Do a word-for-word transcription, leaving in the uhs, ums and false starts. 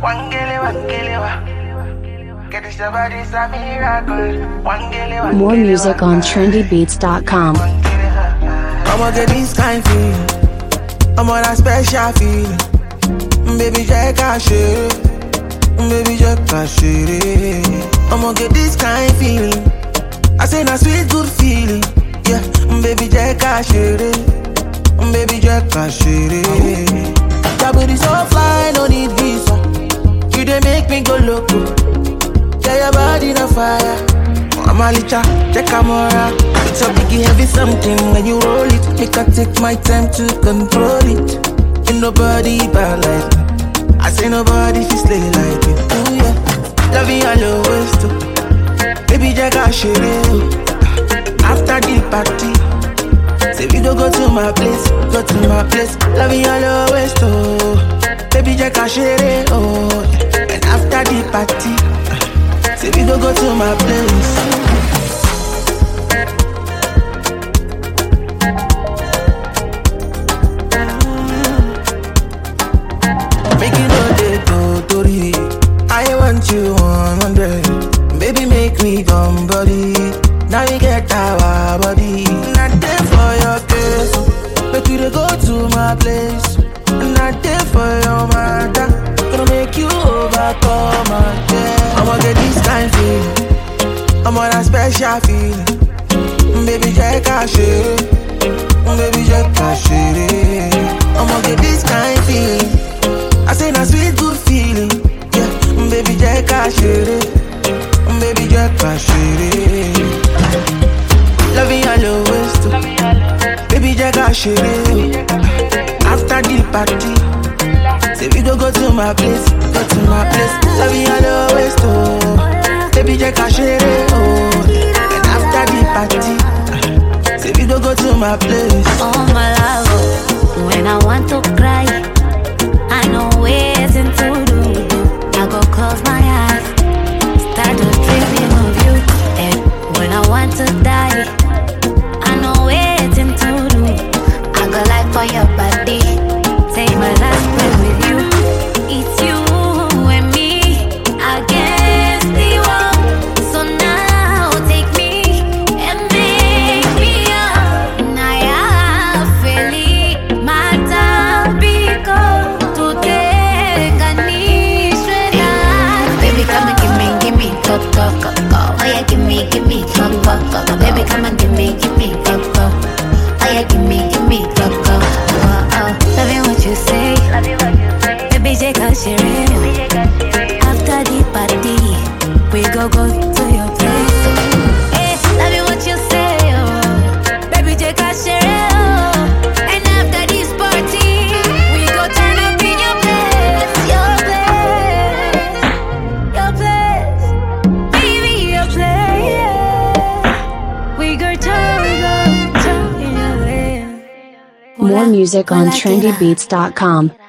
More music on trendy beats dot com. I'ma get this kind feeling. I'm on a special feeling. Baby, Jack, I share. Baby, Jack, I share. I'ma get this kind feeling. I say, na sweet, good feeling. Yeah, baby, Jack, I share. Baby, Jack, I share. That booty so fly, no need visa. You dey make me go loco. Yeah, your body na fire. I'm a licha, check camera. It's a biggie heavy something when you roll it. Make I take my time to control it. Ain't nobody bad like me. I say nobody fi slay like me. Ooh yeah, love you all always too. Baby Jack I share it. After the party, say we go go to my place, go to my place. Love you all always too. Baby Jack I share it. Oh, and after the party, say we go go to my place. Make you know they go Tori. I want you one hundred. Baby make me come body. Now you get our body. Not there for your case. Make you go to my place. Not there for your matter. Gonna make you overcome my day. I'ma get this kind feeling. I'm on a special feeling. Baby, Jack, I share. Baby, Jack, I share. I'ma get this kind feeling. I say, na sweet, good feeling. Yeah, baby, Jack, I share. Baby, Jack, I share. Love you all always too. Baby, Jack, I share. After the party, say we go go to my place, go to my place. Love you all always too. Baby, Jack, I share it, oh. And after the party, say we go go to my place. Oh my love, when I want to cry, I know what's to do. I go close my eyes, start to dreaming of you. And when I want to die, I know what's to do. I go like for your body, take my last breath with you. It's you and me against the world. So now take me and make me up. Naya feli mata biko to take a nishwela. Baby come and give me, give me go go go go. Oh yeah, give me, give me go go go go. Baby come and give me, give me go go. Oh yeah, give me, give me go go. Oh oh, loving what you say. Baby J can share it. After the party, we go go to your place. Hey, loving what you say, oh. Baby J can share it. And after this party, we go turn up in your place, your place, your place, baby your place. We go turn, we go turn in your place. More music on trendy beats dot com.